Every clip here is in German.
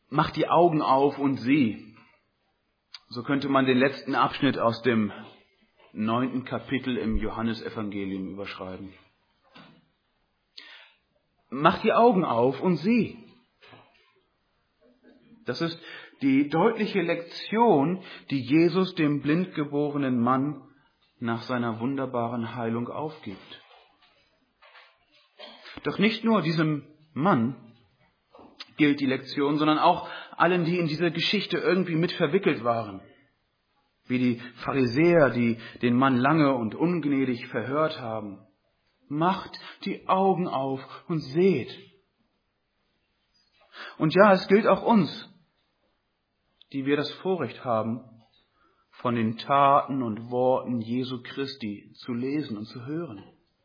Mach die Augen auf und sieh. So könnte man den letzten Abschnitt aus dem 9. Kapitel im Johannesevangelium überschreiben. Mach die Augen auf und sieh. Das ist die deutliche Lektion, die Jesus dem blind geborenen Mann nach seiner wunderbaren Heilung aufgibt. Doch nicht nur diesem Mann gilt die Lektion, sondern auch allen, die in diese Geschichte irgendwie mit verwickelt waren. Wie die Pharisäer, die den Mann lange und ungnädig verhört haben. Macht die Augen auf und seht. Und ja, es gilt auch uns, die wir das Vorrecht haben, von den Taten und Worten Jesu Christi zu lesen und zu hören.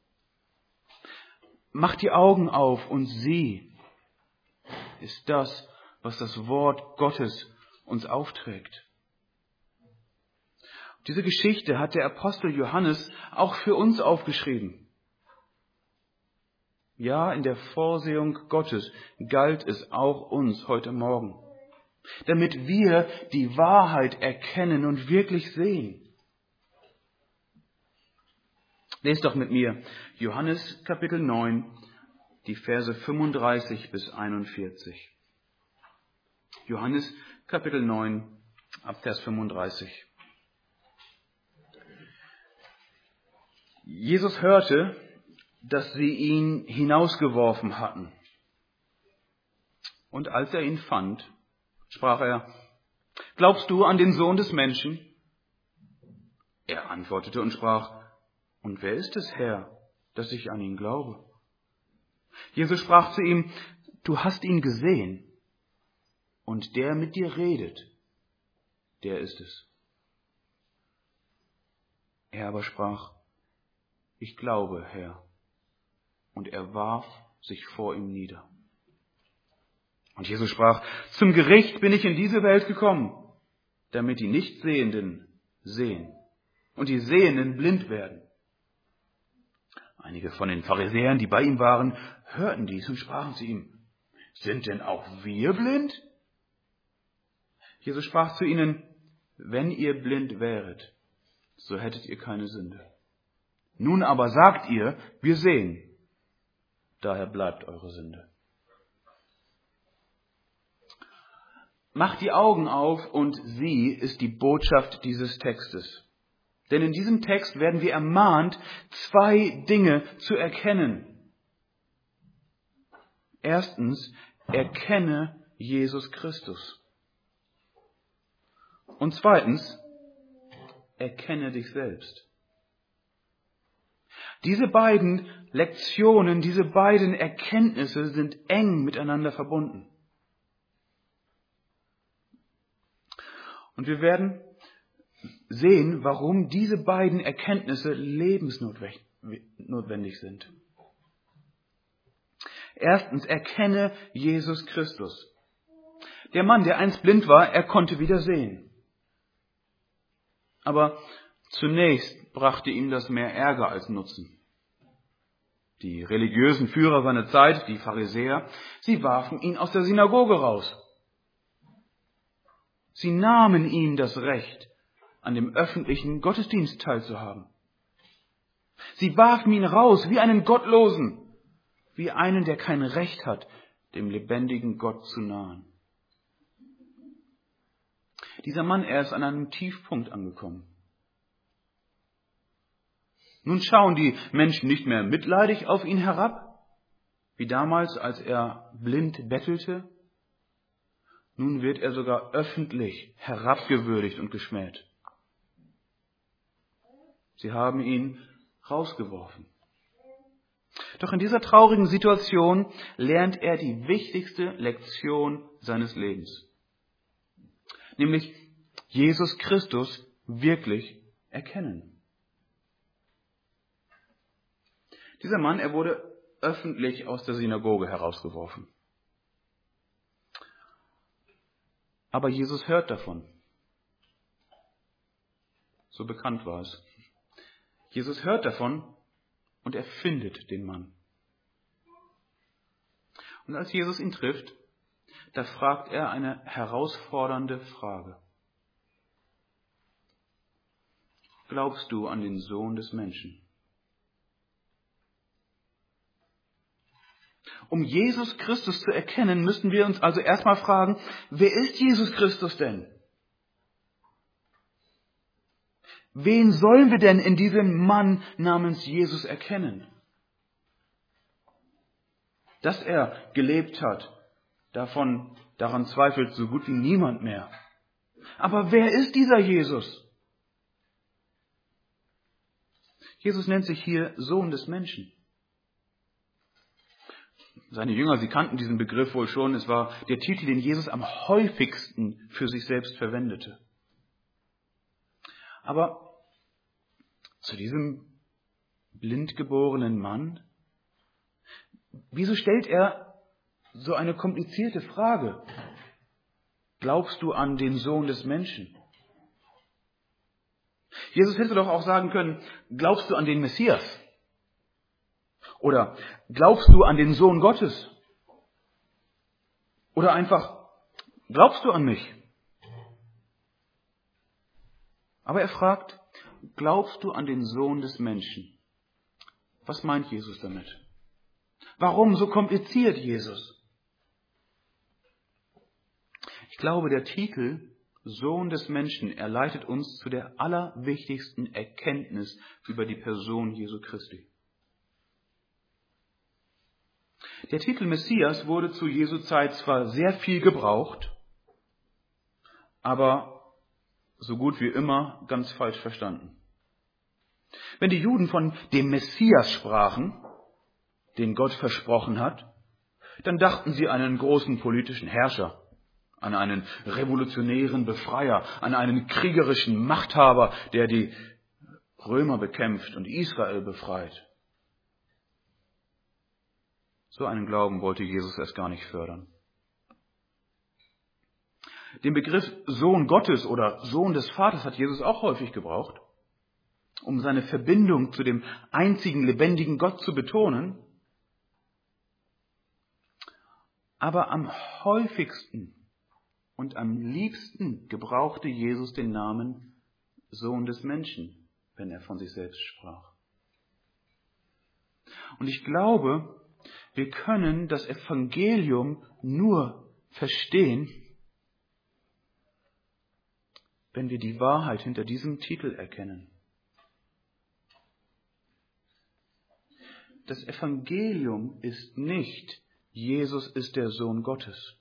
Macht die Augen auf und sieh, ist das, was das Wort Gottes uns aufträgt. Diese Geschichte hat der Apostel Johannes auch für uns aufgeschrieben. Ja, in der Vorsehung Gottes galt es auch uns heute Morgen, damit wir die Wahrheit erkennen und wirklich sehen. Lest doch mit mir Johannes Kapitel 9, die Verse 35 bis 41. Johannes Kapitel 9, ab Vers 35. Jesus hörte, dass sie ihn hinausgeworfen hatten. Und als er ihn fand, sprach er: Glaubst du an den Sohn des Menschen? Er antwortete und sprach: Und wer ist es, Herr, dass ich an ihn glaube? Jesus sprach zu ihm: Du hast ihn gesehen, und der mit dir redet, der ist es. Er aber sprach: Ich glaube, Herr. Und er warf sich vor ihm nieder. Und Jesus sprach: Zum Gericht bin ich in diese Welt gekommen, damit die Nichtsehenden sehen und die Sehenden blind werden. Einige von den Pharisäern, die bei ihm waren, hörten dies und sprachen zu ihm: Sind denn auch wir blind? Jesus sprach zu ihnen: Wenn ihr blind wäret, so hättet ihr keine Sünde. Nun aber sagt ihr: Wir sehen. Daher bleibt eure Sünde. Macht die Augen auf und sieh ist die Botschaft dieses Textes. Denn in diesem Text werden wir ermahnt, 2 Dinge zu erkennen. Erstens, erkenne Jesus Christus. Und zweitens, erkenne dich selbst. Diese beiden Lektionen, diese beiden Erkenntnisse sind eng miteinander verbunden. Und wir werden sehen, warum diese beiden Erkenntnisse lebensnotwendig sind. Erstens, erkenne Jesus Christus. Der Mann, der einst blind war, er konnte wieder sehen. Aber zunächst brachte ihm das mehr Ärger als Nutzen. Die religiösen Führer seiner Zeit, die Pharisäer, sie warfen ihn aus der Synagoge raus. Sie nahmen ihm das Recht, an dem öffentlichen Gottesdienst teilzuhaben. Sie warfen ihn raus wie einen Gottlosen, wie einen, der kein Recht hat, dem lebendigen Gott zu nahen. Dieser Mann, er ist an einem Tiefpunkt angekommen. Nun schauen die Menschen nicht mehr mitleidig auf ihn herab, wie damals, als er blind bettelte. Nun wird er sogar öffentlich herabgewürdigt und geschmäht. Sie haben ihn rausgeworfen. Doch in dieser traurigen Situation lernt er die wichtigste Lektion seines Lebens. Nämlich Jesus Christus wirklich erkennen. Dieser Mann, er wurde öffentlich aus der Synagoge herausgeworfen. Aber Jesus hört davon. So bekannt war es. Jesus hört davon und er findet den Mann. Und als Jesus ihn trifft, da fragt er eine herausfordernde Frage. Glaubst du an den Sohn des Menschen? Um Jesus Christus zu erkennen, müssen wir uns also erstmal fragen, wer ist Jesus Christus denn? Wen sollen wir denn in diesem Mann namens Jesus erkennen? Dass er gelebt hat, daran zweifelt so gut wie niemand mehr. Aber wer ist dieser Jesus? Jesus nennt sich hier Sohn des Menschen. Seine Jünger, sie kannten diesen Begriff wohl schon. Es war der Titel, den Jesus am häufigsten für sich selbst verwendete. Aber zu diesem blind geborenen Mann, wieso stellt er so eine komplizierte Frage? Glaubst du an den Sohn des Menschen? Jesus hätte doch auch sagen können, glaubst du an den Messias? Oder glaubst du an den Sohn Gottes? Oder einfach, glaubst du an mich? Aber er fragt, glaubst du an den Sohn des Menschen? Was meint Jesus damit? Warum so kompliziert, Jesus? Ich glaube, der Titel Sohn des Menschen, er leitet uns zu der allerwichtigsten Erkenntnis über die Person Jesu Christi. Der Titel Messias wurde zu Jesu Zeit zwar sehr viel gebraucht, aber so gut wie immer ganz falsch verstanden. Wenn die Juden von dem Messias sprachen, den Gott versprochen hat, dann dachten sie an einen großen politischen Herrscher, an einen revolutionären Befreier, an einen kriegerischen Machthaber, der die Römer bekämpft und Israel befreit. So einen Glauben wollte Jesus erst gar nicht fördern. Den Begriff Sohn Gottes oder Sohn des Vaters hat Jesus auch häufig gebraucht, um seine Verbindung zu dem einzigen lebendigen Gott zu betonen. Aber am häufigsten und am liebsten gebrauchte Jesus den Namen Sohn des Menschen, wenn er von sich selbst sprach. Und ich glaube, wir können das Evangelium nur verstehen, wenn wir die Wahrheit hinter diesem Titel erkennen. Das Evangelium ist nicht, Jesus ist der Sohn Gottes,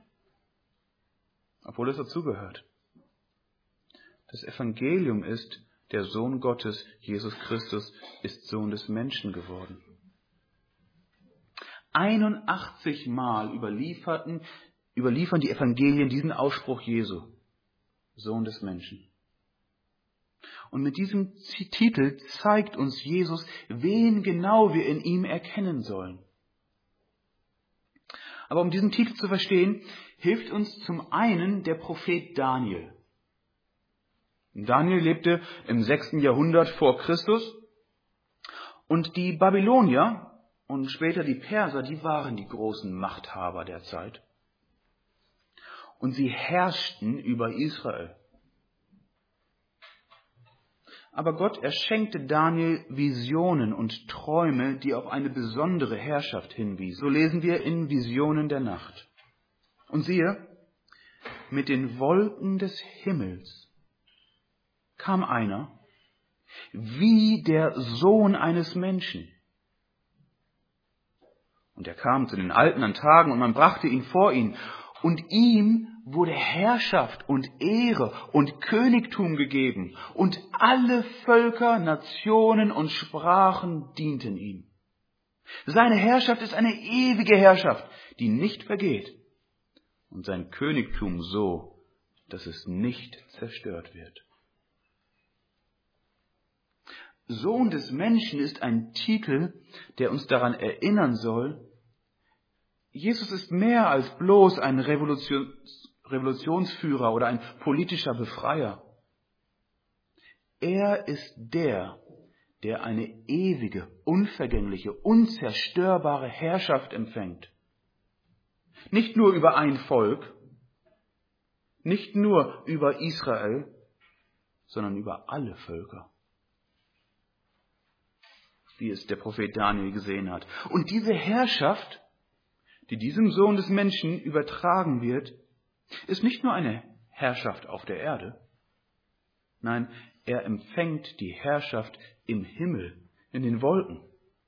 obwohl es dazugehört. Das Evangelium ist, der Sohn Gottes, Jesus Christus, ist Sohn des Menschen geworden. 81 Mal überliefern die Evangelien diesen Ausspruch Jesu, Sohn des Menschen. Und mit diesem Titel zeigt uns Jesus, wen genau wir in ihm erkennen sollen. Aber um diesen Titel zu verstehen, hilft uns zum einen der Prophet Daniel. Daniel lebte im 6. Jahrhundert vor Christus und die Babylonier und später die Perser, die waren die großen Machthaber der Zeit. Und sie herrschten über Israel. Aber Gott erschenkte Daniel Visionen und Träume, die auf eine besondere Herrschaft hinwiesen. So lesen wir in Visionen der Nacht. Und siehe, mit den Wolken des Himmels kam einer, wie der Sohn eines Menschen. Und er kam zu den Alten an Tagen und man brachte ihn vor ihn. Und ihm wurde Herrschaft und Ehre und Königtum gegeben. Und alle Völker, Nationen und Sprachen dienten ihm. Seine Herrschaft ist eine ewige Herrschaft, die nicht vergeht. Und sein Königtum so, dass es nicht zerstört wird. Sohn des Menschen ist ein Titel, der uns daran erinnern soll, Jesus ist mehr als bloß ein Revolutionsführer oder ein politischer Befreier. Er ist der eine ewige, unvergängliche, unzerstörbare Herrschaft empfängt. Nicht nur über ein Volk, nicht nur über Israel, sondern über alle Völker, wie es der Prophet Daniel gesehen hat. Und diese Herrschaft, die diesem Sohn des Menschen übertragen wird, ist nicht nur eine Herrschaft auf der Erde. Nein, er empfängt die Herrschaft im Himmel, in den Wolken.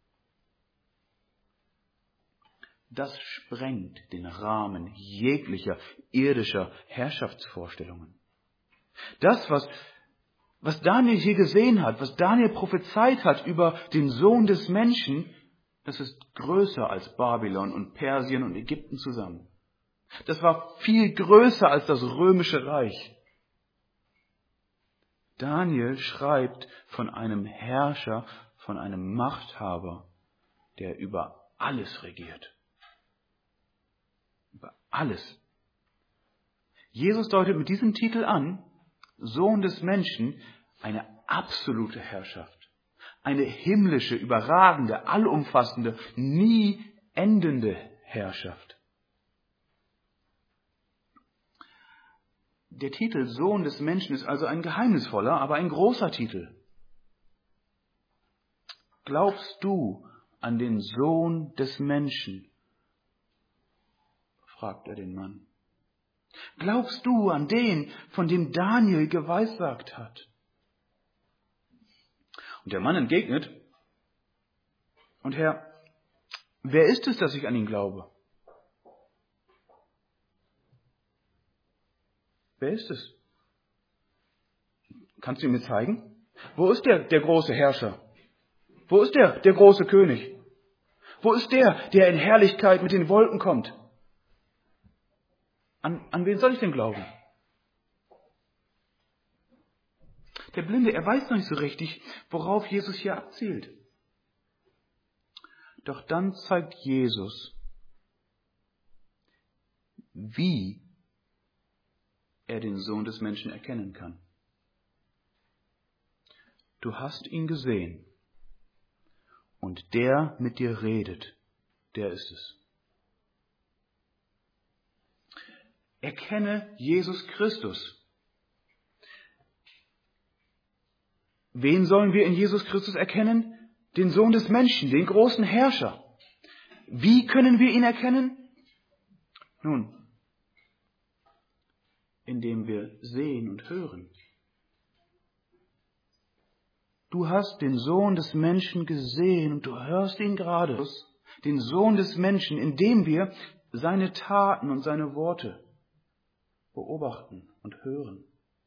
Das sprengt den Rahmen jeglicher irdischer Herrschaftsvorstellungen. Das, was Daniel hier gesehen hat, was Daniel prophezeit hat über den Sohn des Menschen, das ist größer als Babylon und Persien und Ägypten zusammen. Das war viel größer als das römische Reich. Daniel schreibt von einem Herrscher, von einem Machthaber, der über alles regiert. Über alles. Jesus deutet mit diesem Titel an, Sohn des Menschen, eine absolute Herrschaft. Eine himmlische, überragende, allumfassende, nie endende Herrschaft. Der Titel Sohn des Menschen ist also ein geheimnisvoller, aber ein großer Titel. Glaubst du an den Sohn des Menschen? Fragt er den Mann. Glaubst du an den, von dem Daniel geweissagt hat? Und der Mann entgegnet, und Herr, wer ist es, dass ich an ihn glaube? Wer ist es? Kannst du ihn mir zeigen? Wo ist der große Herrscher? Wo ist der große König? Wo ist der in Herrlichkeit mit den Wolken kommt? An wen soll ich denn glauben? Der Blinde, er weiß noch nicht so richtig, worauf Jesus hier abzielt. Doch dann zeigt Jesus, wie er den Sohn des Menschen erkennen kann. Du hast ihn gesehen und der mit dir redet, der ist es. Erkenne Jesus Christus. Wen sollen wir in Jesus Christus erkennen? Den Sohn des Menschen, den großen Herrscher. Wie können wir ihn erkennen? Nun, indem wir sehen und hören. Du hast den Sohn des Menschen gesehen und du hörst ihn gerade. Den Sohn des Menschen, indem wir seine Taten und seine Worte beobachten und hören.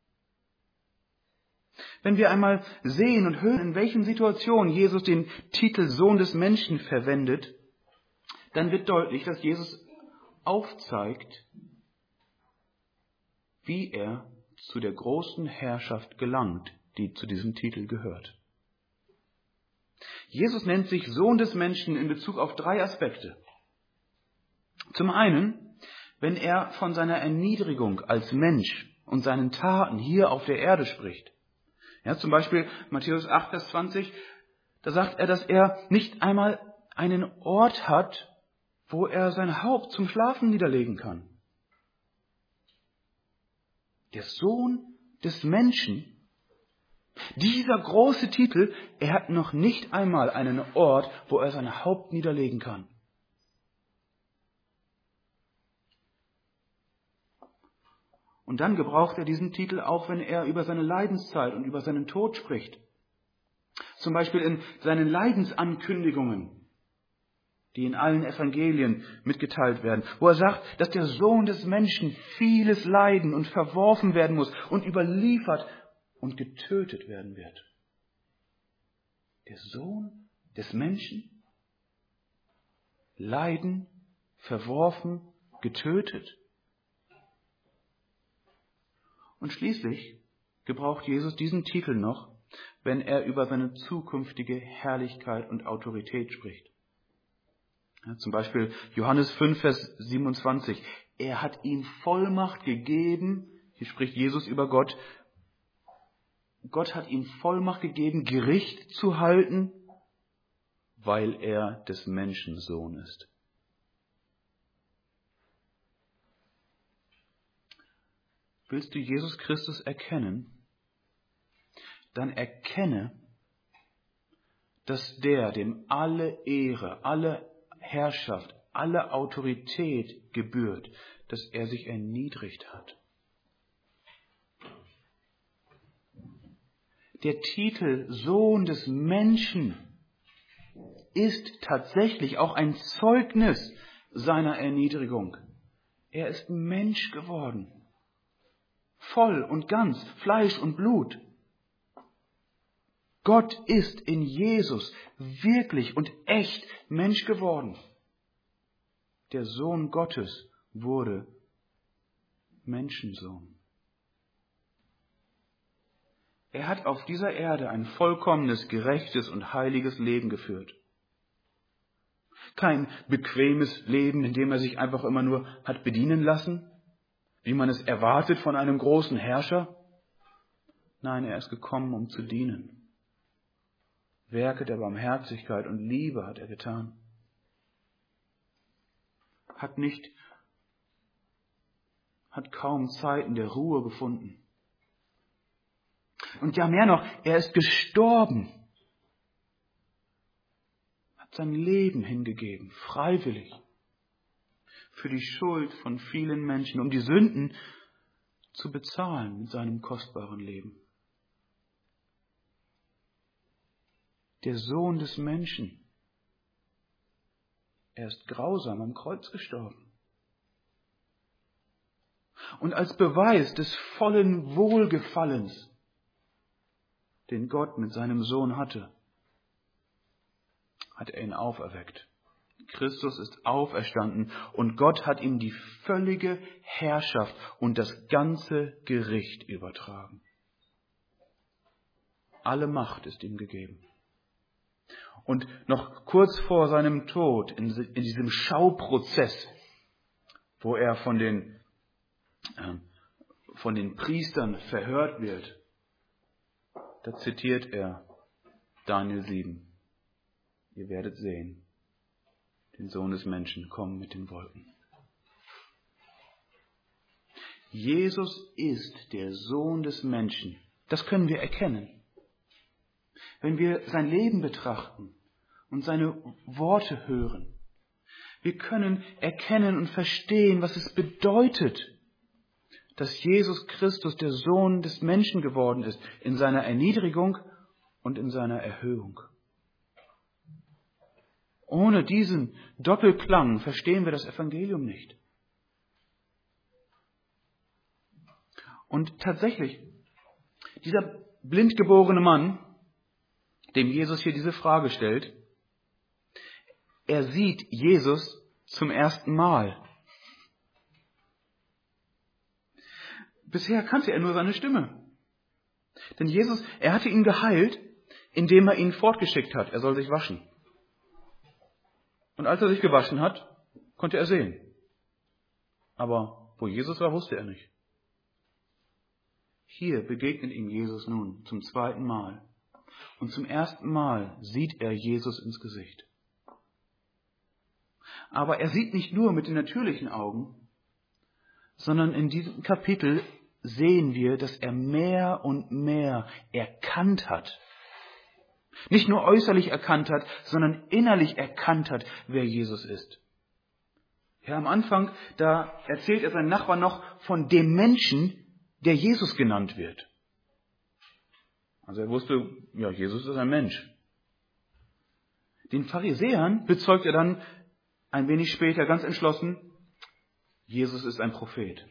Wenn wir einmal sehen und hören, in welchen Situationen Jesus den Titel Sohn des Menschen verwendet, dann wird deutlich, dass Jesus aufzeigt, wie er zu der großen Herrschaft gelangt, die zu diesem Titel gehört. Jesus nennt sich Sohn des Menschen in Bezug auf 3 Aspekte. Zum einen, wenn er von seiner Erniedrigung als Mensch und seinen Taten hier auf der Erde spricht. Ja, zum Beispiel Matthäus 8, Vers 20, da sagt er, dass er nicht einmal einen Ort hat, wo er sein Haupt zum Schlafen niederlegen kann. Der Sohn des Menschen, dieser große Titel, er hat noch nicht einmal einen Ort, wo er sein Haupt niederlegen kann. Und dann gebraucht er diesen Titel auch, wenn er über seine Leidenszeit und über seinen Tod spricht. Zum Beispiel in seinen Leidensankündigungen, die in allen Evangelien mitgeteilt werden, wo er sagt, dass der Sohn des Menschen vieles leiden und verworfen werden muss und überliefert und getötet werden wird. Der Sohn des Menschen, leiden, verworfen, getötet. Und schließlich gebraucht Jesus diesen Titel noch, wenn er über seine zukünftige Herrlichkeit und Autorität spricht. Ja, zum Beispiel Johannes 5, Vers 27. Er hat ihm Vollmacht gegeben, hier spricht Jesus über Gott, Gott hat ihm Vollmacht gegeben, Gericht zu halten, weil er des Menschen Sohn ist. Willst du Jesus Christus erkennen? Dann erkenne, dass dem alle Ehre, alle Herrschaft, alle Autorität gebührt, dass er sich erniedrigt hat. Der Titel Sohn des Menschen ist tatsächlich auch ein Zeugnis seiner Erniedrigung. Er ist Mensch geworden, voll und ganz, Fleisch und Blut. Gott ist in Jesus wirklich und echt Mensch geworden. Der Sohn Gottes wurde Menschensohn. Er hat auf dieser Erde ein vollkommenes, gerechtes und heiliges Leben geführt. Kein bequemes Leben, in dem er sich einfach immer nur hat bedienen lassen, wie man es erwartet von einem großen Herrscher. Nein, er ist gekommen, um zu dienen. Werke der Barmherzigkeit und Liebe hat er getan. Hat kaum Zeiten der Ruhe gefunden. Und ja, mehr noch, er ist gestorben. Hat sein Leben hingegeben, freiwillig. Für die Schuld von vielen Menschen, um die Sünden zu bezahlen mit seinem kostbaren Leben. Der Sohn des Menschen. Er ist grausam am Kreuz gestorben. Und als Beweis des vollen Wohlgefallens, den Gott mit seinem Sohn hatte, hat er ihn auferweckt. Christus ist auferstanden und Gott hat ihm die völlige Herrschaft und das ganze Gericht übertragen. Alle Macht ist ihm gegeben. Und noch kurz vor seinem Tod, in diesem Schauprozess, wo er von den Priestern verhört wird, da zitiert er Daniel 7. Ihr werdet sehen, den Sohn des Menschen kommen mit den Wolken. Jesus ist der Sohn des Menschen. Das können wir erkennen. Wenn wir sein Leben betrachten und seine Worte hören. Wir können erkennen und verstehen, was es bedeutet, dass Jesus Christus der Sohn des Menschen geworden ist, in seiner Erniedrigung und in seiner Erhöhung. Ohne diesen Doppelklang verstehen wir das Evangelium nicht. Und tatsächlich, dieser blindgeborene Mann, dem Jesus hier diese Frage stellt, er sieht Jesus zum ersten Mal. Bisher kannte er nur seine Stimme. Denn Jesus, er hatte ihn geheilt, indem er ihn fortgeschickt hat. Er soll sich waschen. Und als er sich gewaschen hat, konnte er sehen. Aber wo Jesus war, wusste er nicht. Hier begegnet ihm Jesus nun zum zweiten Mal. Und zum ersten Mal sieht er Jesus ins Gesicht. Aber er sieht nicht nur mit den natürlichen Augen, sondern in diesem Kapitel sehen wir, dass er mehr und mehr erkannt hat. Nicht nur äußerlich erkannt hat, sondern innerlich erkannt hat, wer Jesus ist. Ja, am Anfang, da erzählt er seinen Nachbarn noch von dem Menschen, der Jesus genannt wird. Also er wusste, ja, Jesus ist ein Mensch. Den Pharisäern bezeugt er dann ein wenig später ganz entschlossen, Jesus ist ein Prophet.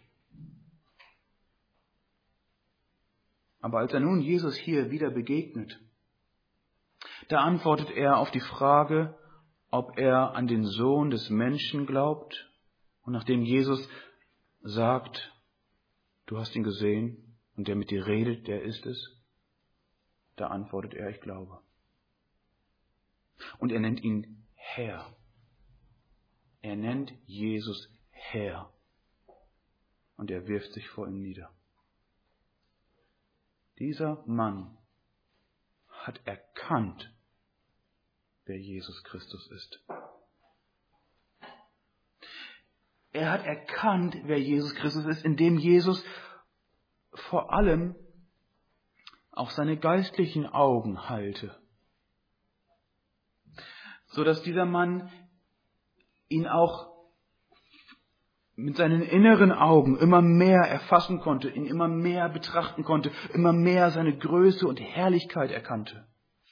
Aber als er nun Jesus hier wieder begegnet, da antwortet er auf die Frage, ob er an den Sohn des Menschen glaubt. Und nachdem Jesus sagt, du hast ihn gesehen und der mit dir redet, der ist es, da antwortet er, ich glaube. Und er nennt ihn Herr. Er nennt Jesus Herr. Und er wirft sich vor ihm nieder. Dieser Mann hat erkannt, wer Jesus Christus ist. Er hat erkannt, wer Jesus Christus ist, indem Jesus vor allem auf seine geistlichen Augen halte, so dass dieser Mann ihn auch mit seinen inneren Augen immer mehr erfassen konnte, ihn immer mehr betrachten konnte, immer mehr seine Größe und Herrlichkeit erkannte.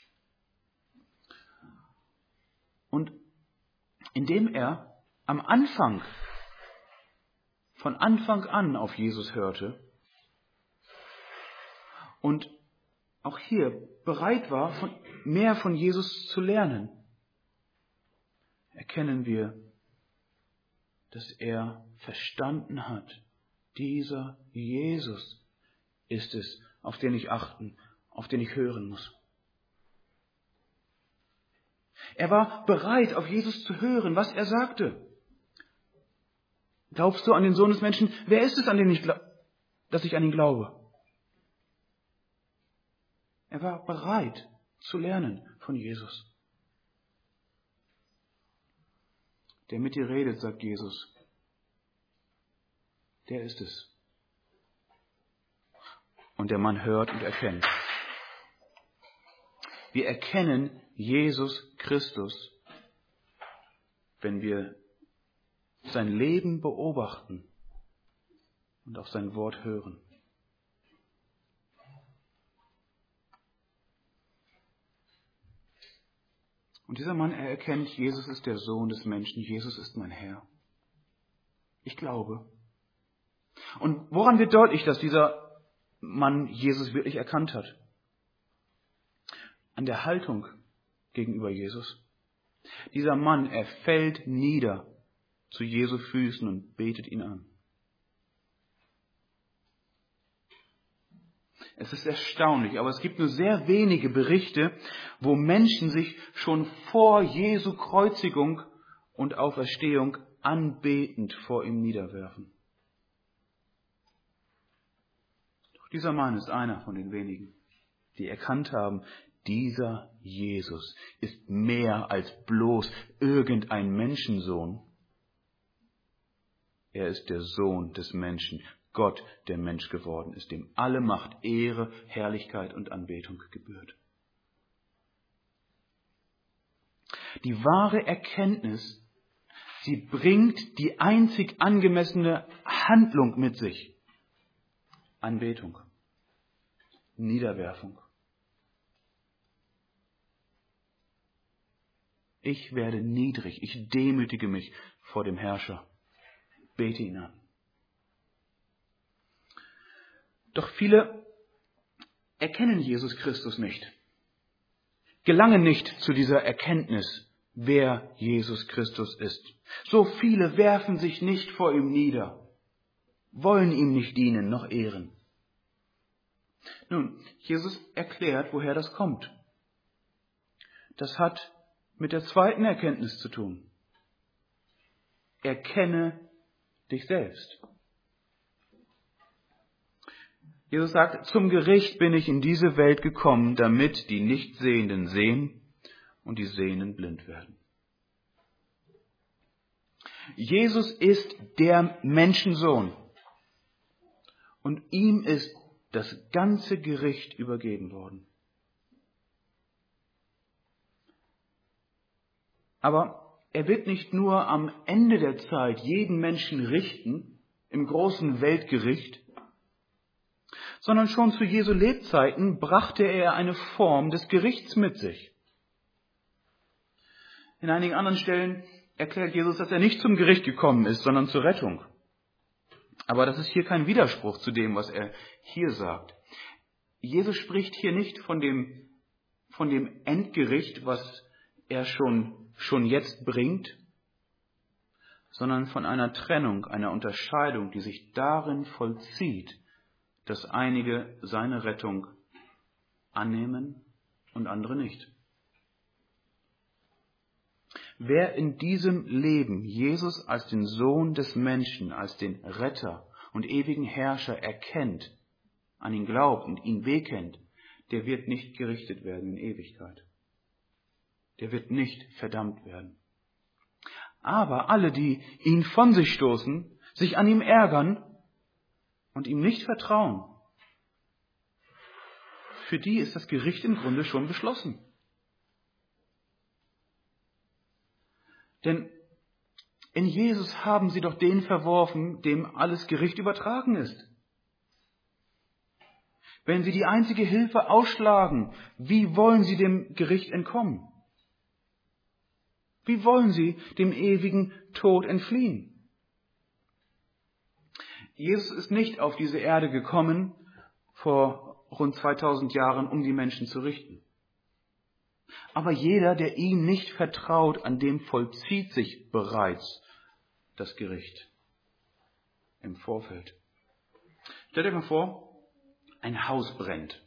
Und indem er am Anfang, von Anfang an auf Jesus hörte und auch hier bereit war, mehr von Jesus zu lernen, erkennen wir, dass er verstanden hat, dieser Jesus ist es, auf den ich achten, auf den ich hören muss. Er war bereit, auf Jesus zu hören, was er sagte. Glaubst du an den Sohn des Menschen? Wer ist es, dass ich an ihn glaube? Er war bereit zu lernen von Jesus. Der mit dir redet, sagt Jesus, der ist es. Und der Mann hört und erkennt. Wir erkennen Jesus Christus, wenn wir sein Leben beobachten und auf sein Wort hören. Und dieser Mann, er erkennt, Jesus ist der Sohn des Menschen, Jesus ist mein Herr. Ich glaube. Und woran wird deutlich, dass dieser Mann Jesus wirklich erkannt hat? An der Haltung gegenüber Jesus. Dieser Mann, er fällt nieder zu Jesu Füßen und betet ihn an. Es ist erstaunlich, aber es gibt nur sehr wenige Berichte, wo Menschen sich schon vor Jesu Kreuzigung und Auferstehung anbetend vor ihm niederwerfen. Doch dieser Mann ist einer von den wenigen, die erkannt haben, dieser Jesus ist mehr als bloß irgendein Menschensohn. Er ist der Sohn des Menschen, Gott, der Mensch geworden ist, dem alle Macht, Ehre, Herrlichkeit und Anbetung gebührt. Die wahre Erkenntnis, sie bringt die einzig angemessene Handlung mit sich. Anbetung, Niederwerfung. Ich werde niedrig, ich demütige mich vor dem Herrscher, bete ihn an. Doch viele erkennen Jesus Christus nicht, gelangen nicht zu dieser Erkenntnis, wer Jesus Christus ist. So viele werfen sich nicht vor ihm nieder, wollen ihm nicht dienen noch ehren. Nun, Jesus erklärt, woher das kommt. Das hat mit der zweiten Erkenntnis zu tun. Erkenne dich selbst. Jesus sagt, zum Gericht bin ich in diese Welt gekommen, damit die Nichtsehenden sehen und die Sehenden blind werden. Jesus ist der Menschensohn und ihm ist das ganze Gericht übergeben worden. Aber er wird nicht nur am Ende der Zeit jeden Menschen richten, im großen Weltgericht, sondern schon zu Jesu Lebzeiten brachte er eine Form des Gerichts mit sich. In einigen anderen Stellen erklärt Jesus, dass er nicht zum Gericht gekommen ist, sondern zur Rettung. Aber das ist hier kein Widerspruch zu dem, was er hier sagt. Jesus spricht hier nicht von dem Endgericht, was er schon jetzt bringt, sondern von einer Trennung, einer Unterscheidung, die sich darin vollzieht, dass einige seine Rettung annehmen und andere nicht. Wer in diesem Leben Jesus als den Sohn des Menschen, als den Retter und ewigen Herrscher erkennt, an ihn glaubt und ihn bekennt, der wird nicht gerichtet werden in Ewigkeit. Der wird nicht verdammt werden. Aber alle, die ihn von sich stoßen, sich an ihm ärgern und ihm nicht vertrauen, für die ist das Gericht im Grunde schon beschlossen. Denn in Jesus haben sie doch den verworfen, dem alles Gericht übertragen ist. Wenn sie die einzige Hilfe ausschlagen, wie wollen sie dem Gericht entkommen? Wie wollen sie dem ewigen Tod entfliehen? Jesus ist nicht auf diese Erde gekommen vor rund 2000 Jahren, um die Menschen zu richten. Aber jeder, der ihm nicht vertraut, an dem vollzieht sich bereits das Gericht im Vorfeld. Stellt euch mal vor, ein Haus brennt,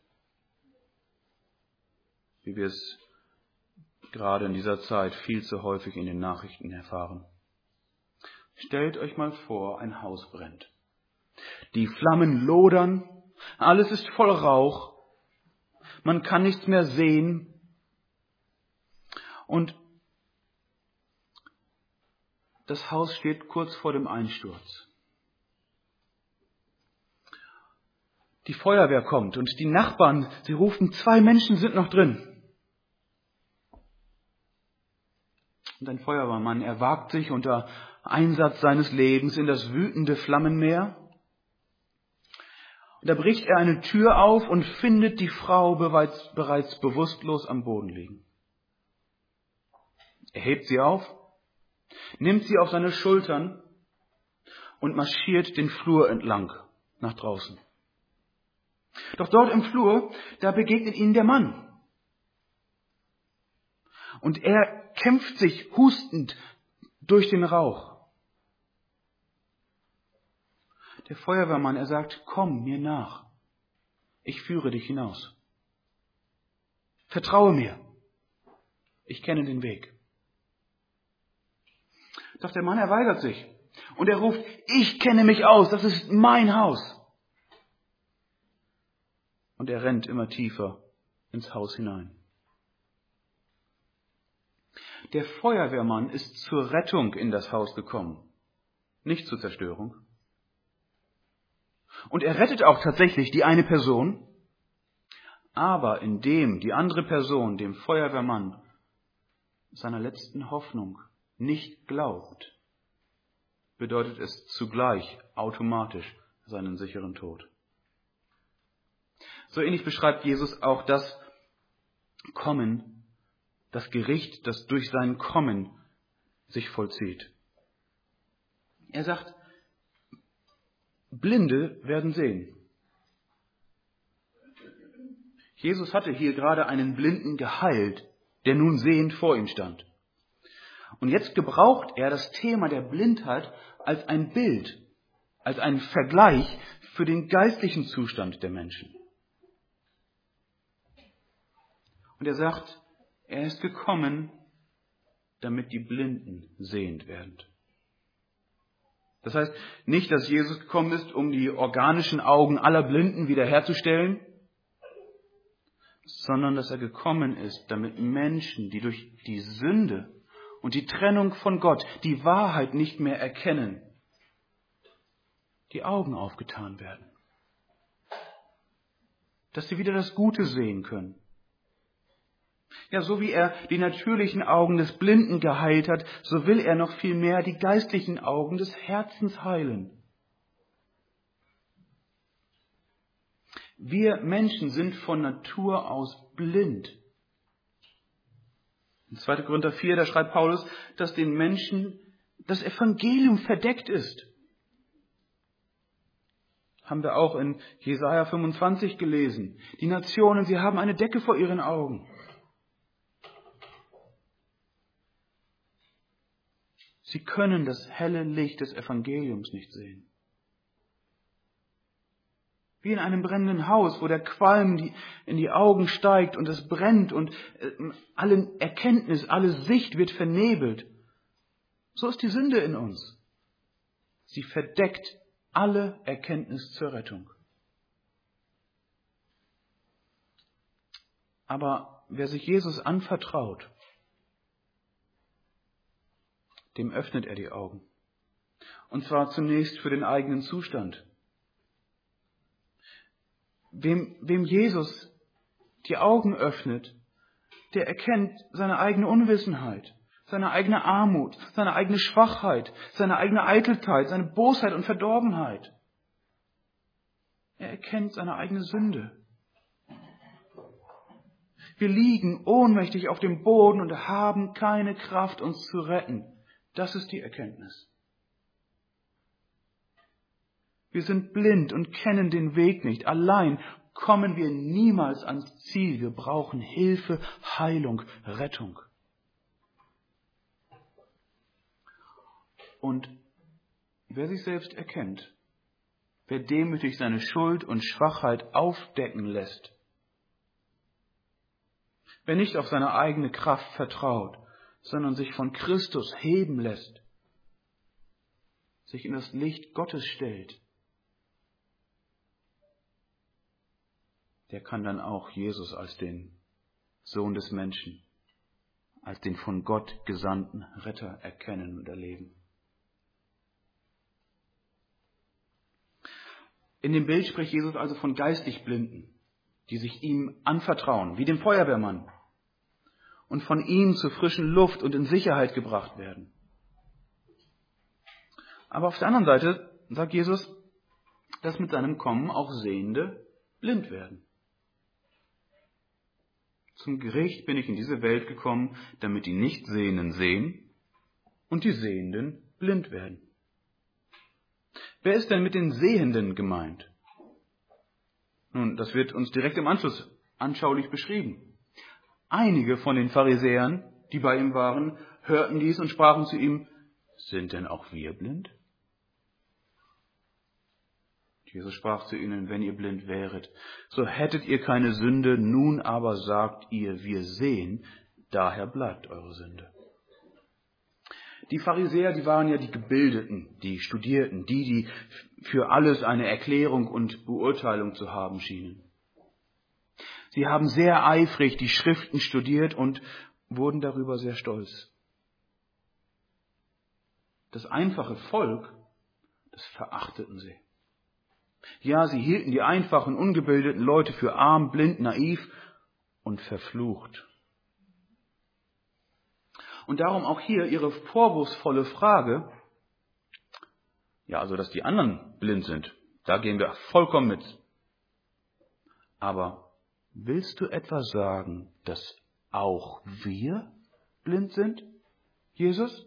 wie wir es gerade in dieser Zeit viel zu häufig in den Nachrichten erfahren. Stellt euch mal vor, ein Haus brennt. Die Flammen lodern, alles ist voll Rauch, man kann nichts mehr sehen und das Haus steht kurz vor dem Einsturz. Die Feuerwehr kommt und die Nachbarn, sie rufen, 2 Menschen sind noch drin. Und ein Feuerwehrmann, er wagt sich unter Einsatz seines Lebens in das wütende Flammenmeer. Und da bricht er eine Tür auf und findet die Frau bereits bewusstlos am Boden liegen. Er hebt sie auf, nimmt sie auf seine Schultern und marschiert den Flur entlang nach draußen. Doch dort im Flur, da begegnet ihnen der Mann. Und er kämpft sich hustend durch den Rauch. Der Feuerwehrmann, er sagt, komm mir nach. Ich führe dich hinaus. Vertraue mir. Ich kenne den Weg. Doch der Mann, er weigert sich. Und er ruft, ich kenne mich aus, das ist mein Haus. Und er rennt immer tiefer ins Haus hinein. Der Feuerwehrmann ist zur Rettung in das Haus gekommen, nicht zur Zerstörung. Und er rettet auch tatsächlich die eine Person, aber indem die andere Person dem Feuerwehrmann seiner letzten Hoffnung nicht glaubt, bedeutet es zugleich automatisch seinen sicheren Tod. So ähnlich beschreibt Jesus auch das Kommen, das Gericht, das durch sein Kommen sich vollzieht. Er sagt, Blinde werden sehen. Jesus hatte hier gerade einen Blinden geheilt, der nun sehend vor ihm stand. Und jetzt gebraucht er das Thema der Blindheit als ein Bild, als einen Vergleich für den geistlichen Zustand der Menschen. Und er sagt, er ist gekommen, damit die Blinden sehend werden. Das heißt nicht, dass Jesus gekommen ist, um die organischen Augen aller Blinden wiederherzustellen, sondern dass er gekommen ist, damit Menschen, die durch die Sünde und die Trennung von Gott die Wahrheit nicht mehr erkennen, die Augen aufgetan werden. Dass sie wieder das Gute sehen können. Ja, so wie er die natürlichen Augen des Blinden geheilt hat, so will er noch viel mehr die geistlichen Augen des Herzens heilen. Wir Menschen sind von Natur aus blind. In 2. Korinther 4, da schreibt Paulus, dass den Menschen das Evangelium verdeckt ist. Haben wir auch in Jesaja 25 gelesen. Die Nationen, sie haben eine Decke vor ihren Augen. Sie können das helle Licht des Evangeliums nicht sehen. Wie in einem brennenden Haus, wo der Qualm in die Augen steigt und es brennt und alle Erkenntnis, alle Sicht wird vernebelt. So ist die Sünde in uns. Sie verdeckt alle Erkenntnis zur Rettung. Aber wer sich Jesus anvertraut, dem öffnet er die Augen. Und zwar zunächst für den eigenen Zustand. Wem Jesus die Augen öffnet, der erkennt seine eigene Unwissenheit, seine eigene Armut, seine eigene Schwachheit, seine eigene Eitelkeit, seine Bosheit und Verdorbenheit. Er erkennt seine eigene Sünde. Wir liegen ohnmächtig auf dem Boden und haben keine Kraft, uns zu retten. Das ist die Erkenntnis. Wir sind blind und kennen den Weg nicht. Allein kommen wir niemals ans Ziel. Wir brauchen Hilfe, Heilung, Rettung. Und wer sich selbst erkennt, wer demütig seine Schuld und Schwachheit aufdecken lässt, wer nicht auf seine eigene Kraft vertraut, sondern sich von Christus heben lässt, sich in das Licht Gottes stellt, der kann dann auch Jesus als den Sohn des Menschen, als den von Gott gesandten Retter erkennen und erleben. In dem Bild spricht Jesus also von geistig Blinden, die sich ihm anvertrauen, wie dem Feuerwehrmann, und von ihm zur frischen Luft und in Sicherheit gebracht werden. Aber auf der anderen Seite sagt Jesus, dass mit seinem Kommen auch Sehende blind werden. Zum Gericht bin ich in diese Welt gekommen, damit die Nichtsehenden sehen und die Sehenden blind werden. Wer ist denn mit den Sehenden gemeint? Nun, das wird uns direkt im Anschluss anschaulich beschrieben. Einige von den Pharisäern, die bei ihm waren, hörten dies und sprachen zu ihm, sind denn auch wir blind? Jesus sprach zu ihnen, wenn ihr blind wäret, so hättet ihr keine Sünde, nun aber sagt ihr, wir sehen, daher bleibt eure Sünde. Die Pharisäer, die waren ja die Gebildeten, die Studierten, die für alles eine Erklärung und Beurteilung zu haben schienen. Sie haben sehr eifrig die Schriften studiert und wurden darüber sehr stolz. Das einfache Volk, das verachteten sie. Ja, sie hielten die einfachen, ungebildeten Leute für arm, blind, naiv und verflucht. Und darum auch hier ihre vorwurfsvolle Frage, ja, also dass die anderen blind sind, da gehen wir vollkommen mit. Aber willst du etwa sagen, dass auch wir blind sind, Jesus?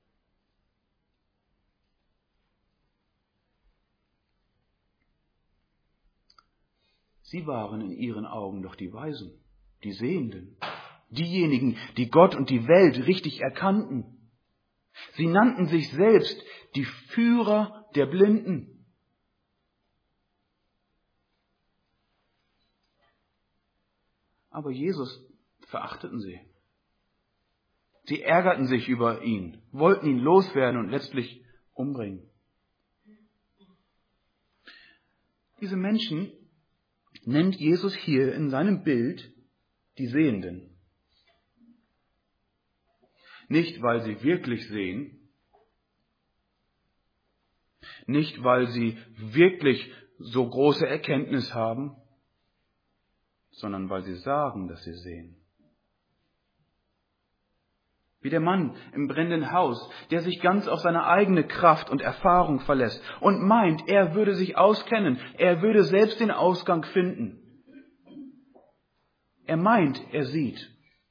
Sie waren in ihren Augen doch die Weisen, die Sehenden, diejenigen, die Gott und die Welt richtig erkannten. Sie nannten sich selbst die Führer der Blinden. Aber Jesus verachteten sie. Sie ärgerten sich über ihn, wollten ihn loswerden und letztlich umbringen. Diese Menschen nennt Jesus hier in seinem Bild die Sehenden. Nicht, weil sie wirklich sehen, nicht, weil sie wirklich so große Erkenntnis haben, sondern weil sie sagen, dass sie sehen. Wie der Mann im brennenden Haus, der sich ganz auf seine eigene Kraft und Erfahrung verlässt und meint, er würde sich auskennen, er würde selbst den Ausgang finden. Er meint, er sieht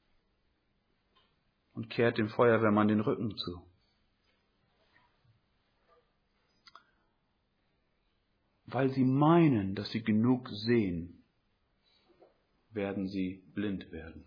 und kehrt dem Feuerwehrmann den Rücken zu. Weil sie meinen, dass sie genug sehen, werden sie blind werden.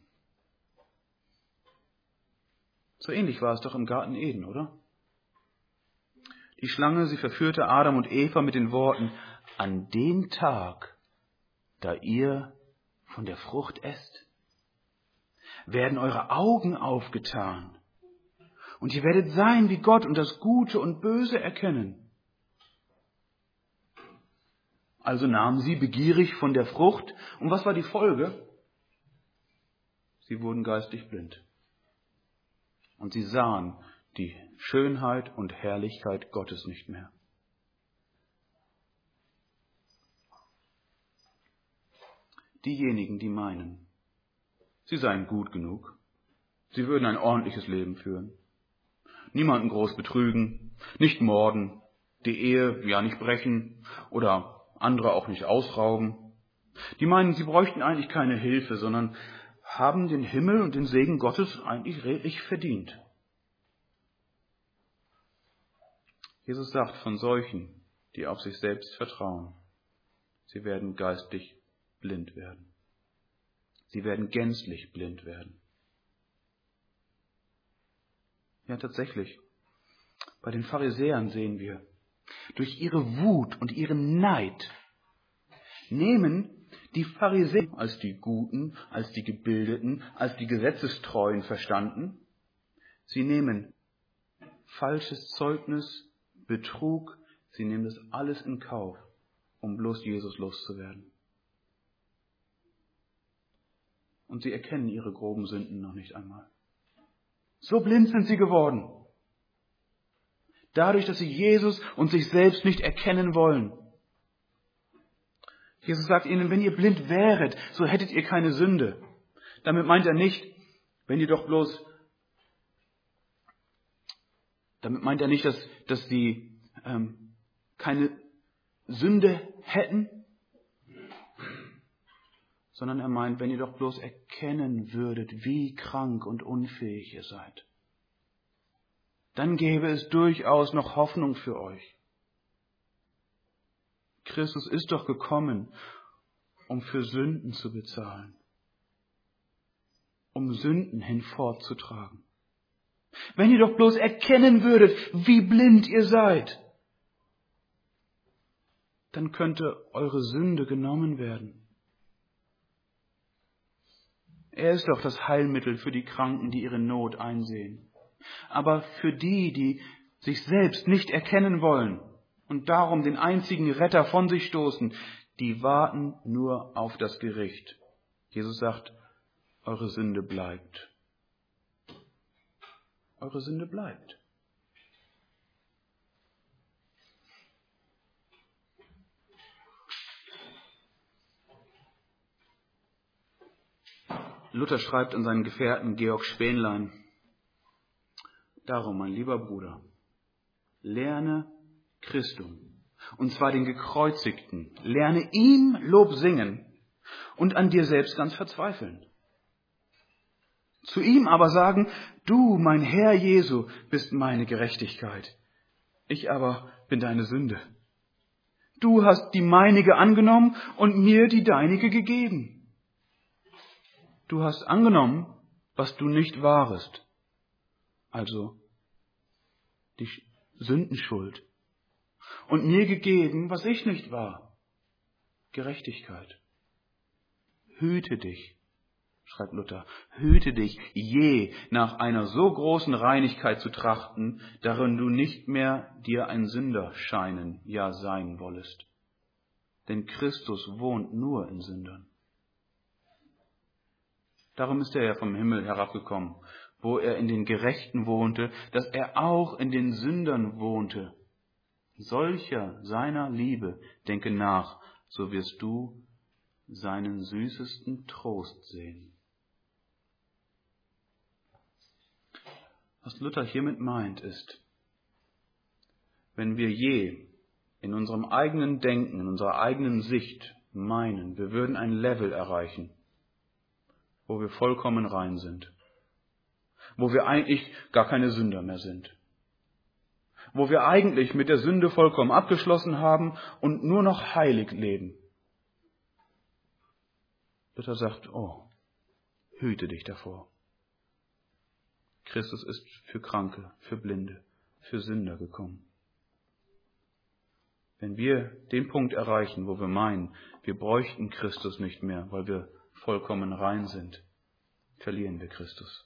So ähnlich war es doch im Garten Eden, oder? Die Schlange, sie verführte Adam und Eva mit den Worten, an dem Tag, da ihr von der Frucht esst, werden eure Augen aufgetan und ihr werdet sein wie Gott und das Gute und Böse erkennen. Also nahmen sie begierig von der Frucht und was war die Folge? Sie wurden geistig blind. Und sie sahen die Schönheit und Herrlichkeit Gottes nicht mehr. Diejenigen, die meinen, Sie seien gut genug. Sie würden ein ordentliches Leben führen. Niemanden groß betrügen, nicht morden, die Ehe ja nicht brechen oder andere auch nicht ausrauben. Die meinen, sie bräuchten eigentlich keine Hilfe, sondern haben den Himmel und den Segen Gottes eigentlich redlich verdient. Jesus sagt von solchen, die auf sich selbst vertrauen, sie werden geistlich blind werden. Sie werden gänzlich blind werden. Ja, tatsächlich. Bei den Pharisäern sehen wir, durch ihre Wut und ihren Neid nehmen die Pharisäer als die Guten, als die Gebildeten, als die Gesetzestreuen verstanden. Sie nehmen falsches Zeugnis, Betrug, sie nehmen das alles in Kauf, um bloß Jesus loszuwerden. Und sie erkennen ihre groben Sünden noch nicht einmal. So blind sind sie geworden. Dadurch, dass sie Jesus und sich selbst nicht erkennen wollen. Jesus sagt ihnen, wenn ihr blind wäret, so hättet ihr keine Sünde. Damit meint er nicht, dass sie keine Sünde hätten, sondern er meint, wenn ihr doch bloß erkennen würdet, wie krank und unfähig ihr seid, dann gäbe es durchaus noch Hoffnung für euch. Christus ist doch gekommen, um für Sünden zu bezahlen, um Sünden hinfortzutragen. Wenn ihr doch bloß erkennen würdet, wie blind ihr seid, dann könnte eure Sünde genommen werden. Er ist doch das Heilmittel für die Kranken, die ihre Not einsehen. Aber für die, die sich selbst nicht erkennen wollen und darum den einzigen Retter von sich stoßen, die warten nur auf das Gericht. Jesus sagt, eure Sünde bleibt. Eure Sünde bleibt. Luther schreibt an seinen Gefährten Georg Spenlein, darum, mein lieber Bruder, lerne Christum, und zwar den Gekreuzigten, lerne ihm Lob singen und an dir selbst ganz verzweifeln. Zu ihm aber sagen, du, mein Herr Jesu, bist meine Gerechtigkeit, ich aber bin deine Sünde. Du hast die meinige angenommen und mir die deinige gegeben. Du hast angenommen, was du nicht warest, also die Sündenschuld, und mir gegeben, was ich nicht war, Gerechtigkeit. Hüte dich, schreibt Luther, hüte dich, je nach einer so großen Reinigkeit zu trachten, darin du nicht mehr dir ein Sünder scheinen, ja sein wollest. Denn Christus wohnt nur in Sündern. Darum ist er ja vom Himmel herabgekommen, wo er in den Gerechten wohnte, dass er auch in den Sündern wohnte. Solcher seiner Liebe denke nach, so wirst du seinen süßesten Trost sehen. Was Luther hiermit meint ist, wenn wir je in unserem eigenen Denken, in unserer eigenen Sicht meinen, wir würden ein Level erreichen, wo wir vollkommen rein sind, wo wir eigentlich gar keine Sünder mehr sind, wo wir eigentlich mit der Sünde vollkommen abgeschlossen haben und nur noch heilig leben. Luther sagt, oh, hüte dich davor. Christus ist für Kranke, für Blinde, für Sünder gekommen. Wenn wir den Punkt erreichen, wo wir meinen, wir bräuchten Christus nicht mehr, weil wir vollkommen rein sind, verlieren wir Christus.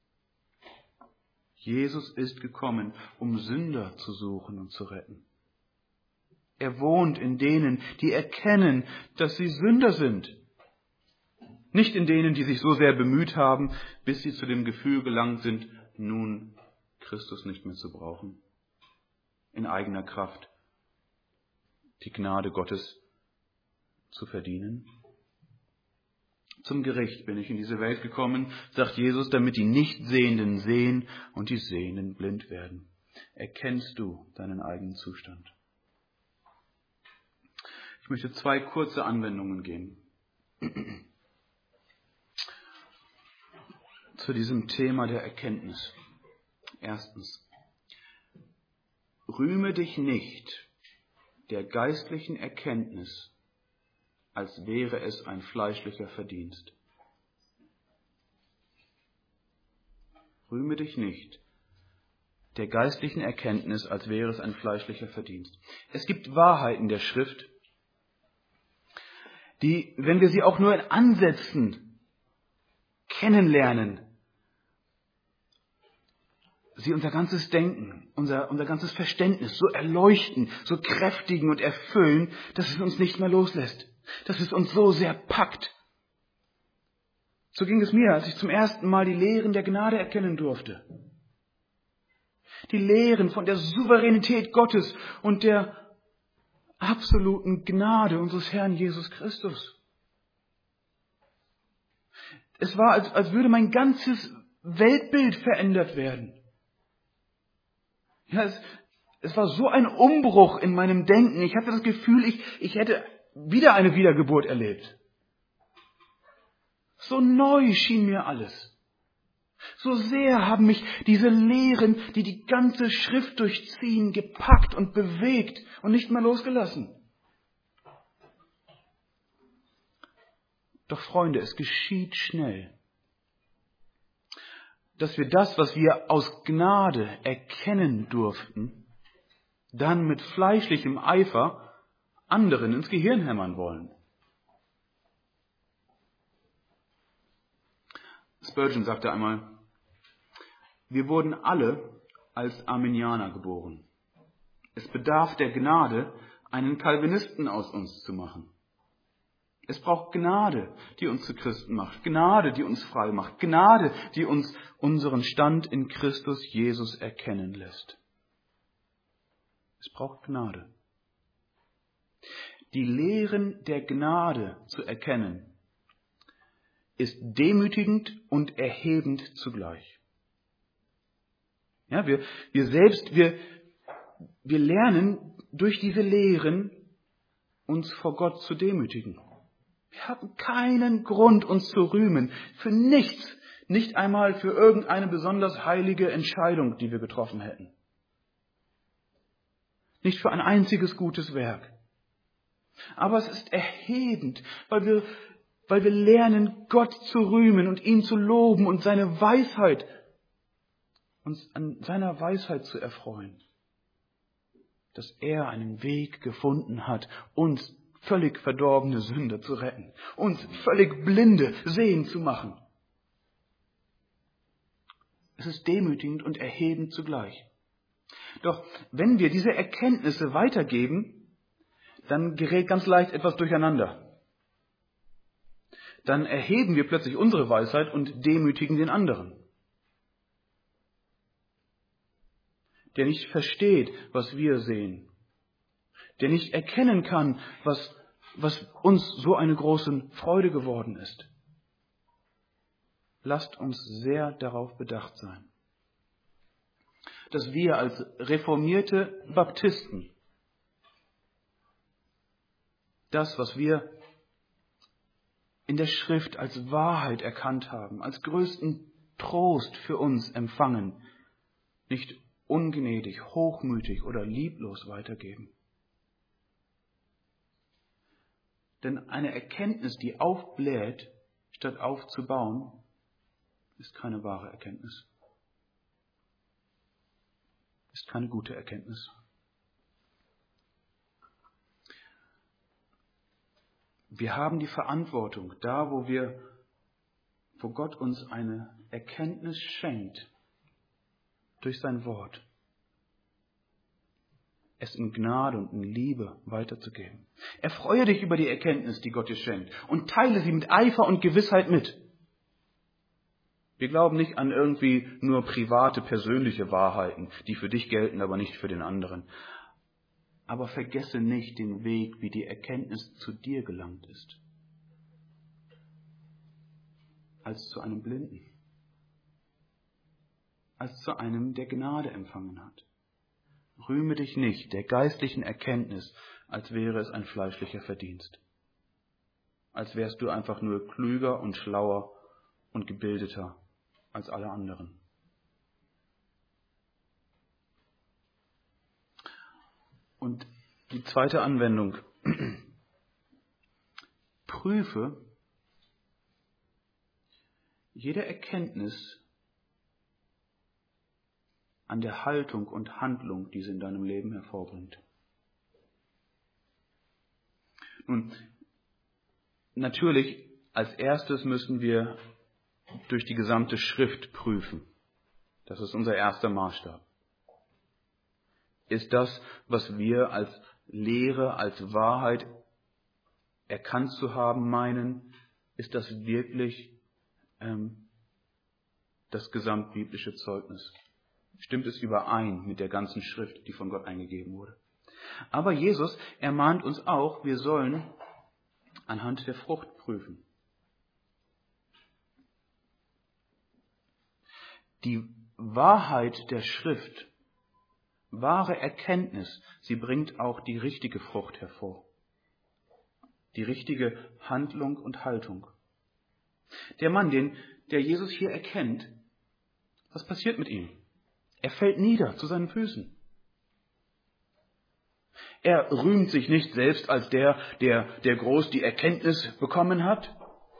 Jesus ist gekommen, um Sünder zu suchen und zu retten. Er wohnt in denen, die erkennen, dass sie Sünder sind. Nicht in denen, die sich so sehr bemüht haben, bis sie zu dem Gefühl gelangt sind, nun Christus nicht mehr zu brauchen. In eigener Kraft die Gnade Gottes zu verdienen. Zum Gericht bin ich in diese Welt gekommen, sagt Jesus, damit die Nichtsehenden sehen und die Sehenden blind werden. Erkennst du deinen eigenen Zustand? Ich möchte 2 kurze Anwendungen geben zu diesem Thema der Erkenntnis. Erstens, rühme dich nicht der geistlichen Erkenntnis, als wäre es ein fleischlicher Verdienst. Rühme dich nicht der geistlichen Erkenntnis, als wäre es ein fleischlicher Verdienst. Es gibt Wahrheiten der Schrift, die, wenn wir sie auch nur in Ansätzen kennenlernen, sie unser ganzes Denken, unser ganzes Verständnis so erleuchten, so kräftigen und erfüllen, dass es uns nicht mehr loslässt, dass es uns so sehr packt. So ging es mir, als ich zum ersten Mal die Lehren der Gnade erkennen durfte. Die Lehren von der Souveränität Gottes und der absoluten Gnade unseres Herrn Jesus Christus. Es war, als würde mein ganzes Weltbild verändert werden. Ja, es war so ein Umbruch in meinem Denken. Ich hatte das Gefühl, ich hätte wieder eine Wiedergeburt erlebt. So neu schien mir alles. So sehr haben mich diese Lehren, die die ganze Schrift durchziehen, gepackt und bewegt und nicht mehr losgelassen. Doch Freunde, es geschieht schnell, dass wir das, was wir aus Gnade erkennen durften, dann mit fleischlichem Eifer anderen ins Gehirn hämmern wollen. Spurgeon sagte einmal, wir wurden alle als Arminianer geboren. Es bedarf der Gnade, einen Calvinisten aus uns zu machen. Es braucht Gnade, die uns zu Christen macht, Gnade, die uns frei macht, Gnade, die uns unseren Stand in Christus Jesus erkennen lässt. Es braucht Gnade. Die Lehren der Gnade zu erkennen, ist demütigend und erhebend zugleich. Ja, wir lernen durch diese Lehren, uns vor Gott zu demütigen. Wir haben keinen Grund, uns zu rühmen. Für nichts. Nicht einmal für irgendeine besonders heilige Entscheidung, die wir getroffen hätten. Nicht für ein einziges gutes Werk. Aber es ist erhebend, weil wir lernen, Gott zu rühmen und ihn zu loben und seine Weisheit, uns an seiner Weisheit zu erfreuen. Dass er einen Weg gefunden hat, uns völlig verdorbene Sünder zu retten, uns völlig Blinde sehen zu machen. Es ist demütigend und erhebend zugleich. Doch wenn wir diese Erkenntnisse weitergeben, dann gerät ganz leicht etwas durcheinander. Dann erheben wir plötzlich unsere Weisheit und demütigen den anderen, der nicht versteht, was wir sehen, der nicht erkennen kann, was uns so eine große Freude geworden ist. Lasst uns sehr darauf bedacht sein, dass wir als reformierte Baptisten das, was wir in der Schrift als Wahrheit erkannt haben, als größten Trost für uns empfangen, nicht ungnädig, hochmütig oder lieblos weitergeben. Denn eine Erkenntnis, die aufbläht, statt aufzubauen, ist keine wahre Erkenntnis. Ist keine gute Erkenntnis. Wir haben die Verantwortung, da wo Gott uns eine Erkenntnis schenkt, durch sein Wort, es in Gnade und in Liebe weiterzugeben. Erfreue dich über die Erkenntnis, die Gott dir schenkt, und teile sie mit Eifer und Gewissheit mit. Wir glauben nicht an irgendwie nur private, persönliche Wahrheiten, die für dich gelten, aber nicht für den anderen. Aber vergesse nicht den Weg, wie die Erkenntnis zu dir gelangt ist. als zu einem Blinden, als zu einem, der Gnade empfangen hat. Rühme dich nicht der geistlichen Erkenntnis, als wäre es ein fleischlicher Verdienst. Als wärst du einfach nur klüger und schlauer und gebildeter als alle anderen. Und die zweite Anwendung. Prüfe jede Erkenntnis an der Haltung und Handlung, die sie in deinem Leben hervorbringt. Nun, natürlich, als erstes müssen wir durch die gesamte Schrift prüfen. Das ist unser erster Maßstab. Ist das, was wir als Lehre, als Wahrheit erkannt zu haben meinen, ist das wirklich das gesamtbiblische Zeugnis? Stimmt es überein mit der ganzen Schrift, die von Gott eingegeben wurde? Aber Jesus ermahnt uns auch, wir sollen anhand der Frucht prüfen. Die Wahrheit der Schrift, wahre Erkenntnis, sie bringt auch die richtige Frucht hervor. Die richtige Handlung und Haltung. Der Mann, der Jesus hier erkennt, was passiert mit ihm? Er fällt nieder zu seinen Füßen. Er rühmt sich nicht selbst als der groß die Erkenntnis bekommen hat.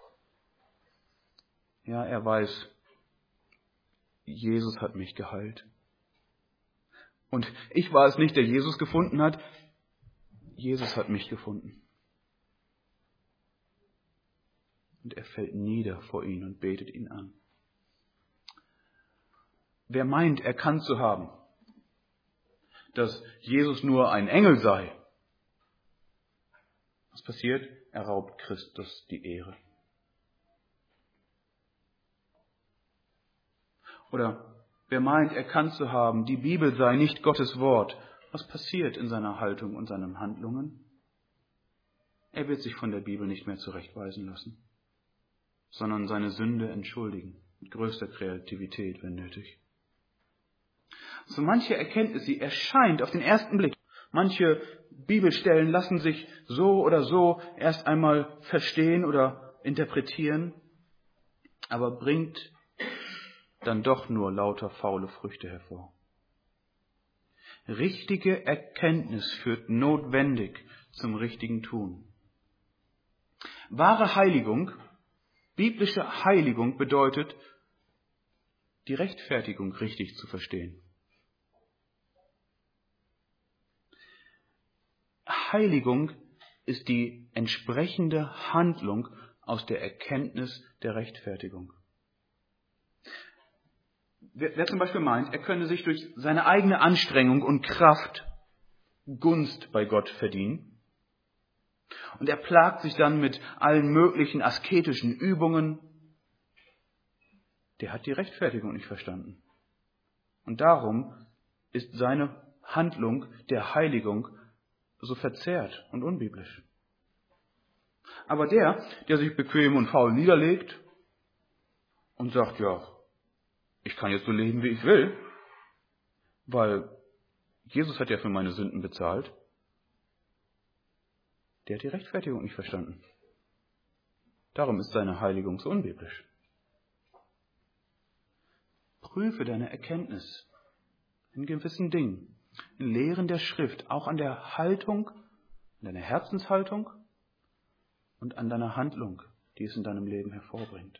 Ja, er weiß, Jesus hat mich geheilt. Und ich war es nicht, der Jesus gefunden hat. Jesus hat mich gefunden. Und er fällt nieder vor ihn und betet ihn an. Wer meint, erkannt zu haben, dass Jesus nur ein Engel sei, was passiert? Er raubt Christus die Ehre. Oder wer meint, erkannt zu haben, die Bibel sei nicht Gottes Wort, was passiert in seiner Haltung und seinen Handlungen? Er wird sich von der Bibel nicht mehr zurechtweisen lassen, sondern seine Sünde entschuldigen, mit größter Kreativität, wenn nötig. So manche Erkenntnis, sie erscheint auf den ersten Blick. Manche Bibelstellen lassen sich so oder so erst einmal verstehen oder interpretieren, aber bringt dann doch nur lauter faule Früchte hervor. Richtige Erkenntnis führt notwendig zum richtigen Tun. Wahre Heiligung, biblische Heiligung bedeutet, die Rechtfertigung richtig zu verstehen. Heiligung ist die entsprechende Handlung aus der Erkenntnis der Rechtfertigung. Wer zum Beispiel meint, er könne sich durch seine eigene Anstrengung und Kraft Gunst bei Gott verdienen und er plagt sich dann mit allen möglichen asketischen Übungen, der hat die Rechtfertigung nicht verstanden. Und darum ist seine Handlung der Heiligung so verzerrt und unbiblisch. Aber der sich bequem und faul niederlegt und sagt, ja, ich kann jetzt so leben, wie ich will, weil Jesus hat ja für meine Sünden bezahlt, der hat die Rechtfertigung nicht verstanden. Darum ist seine Heiligung so unbiblisch. Prüfe deine Erkenntnis in gewissen Dingen, in Lehren der Schrift, auch an der Haltung, an deiner Herzenshaltung und an deiner Handlung, die es in deinem Leben hervorbringt.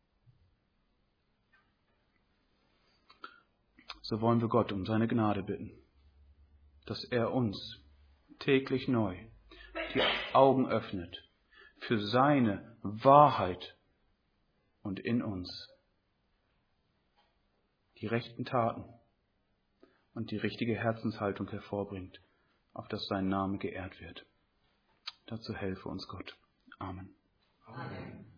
So wollen wir Gott um seine Gnade bitten, dass er uns täglich neu die Augen öffnet für seine Wahrheit und in uns die rechten Taten und die richtige Herzenshaltung hervorbringt, auf dass sein Name geehrt wird. Dazu helfe uns Gott. Amen. Amen.